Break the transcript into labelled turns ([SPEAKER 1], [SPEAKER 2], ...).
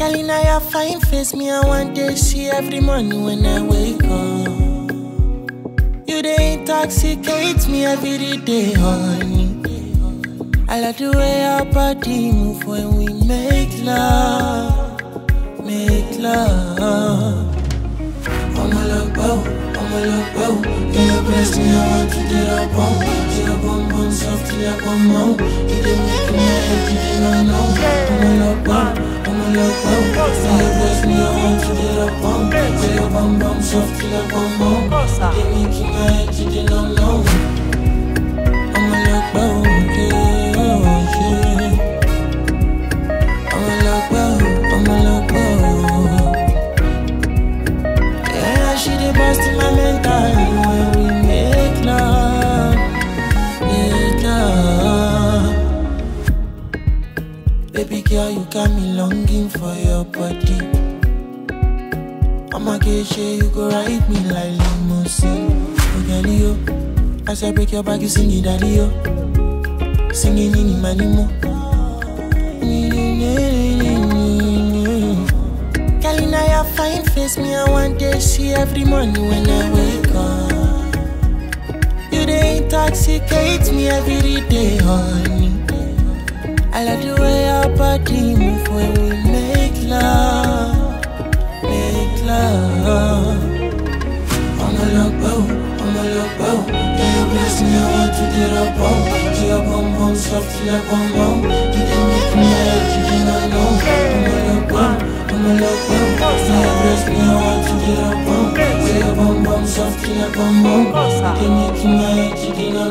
[SPEAKER 1] Girl, in your fine face, me I want to see every morning when I wake up. You dey intoxicate me every day, honey. I like the way our body move when we make love, make love. I'ma look bow, yeah, you bless me, I want to get up on. Get up on, soft till I come out. You dey make me head, you dey not know. I'ma look bow, yeah, you bless me, I want to get up on. Get up on, soft till I come out. You dey make me head, you dey not know. I'ma look bow, yeah. Yeah, she dey bust in my mental when we make love, make love. Baby girl, you got me longing for your body. I'ma get shit, you go ride me like limousine. Oh, girl, yo, as I break your back, you sing it, daddy, yo. Singing in my limo. Girl, in your fine face, me I want to see every morning when I wake up. You dey intoxicate me every day, honey. I like the way our body move when we make love, make love. I'ma look bow. Yeah, you bless me, I want to get up on. Get up on, soft till I come out. You dey make me head, you dey not know. I'ma look bow. Yeah, you bless me, I want to get up on. Get up on, soft till I come out. You dey make me head, you dey not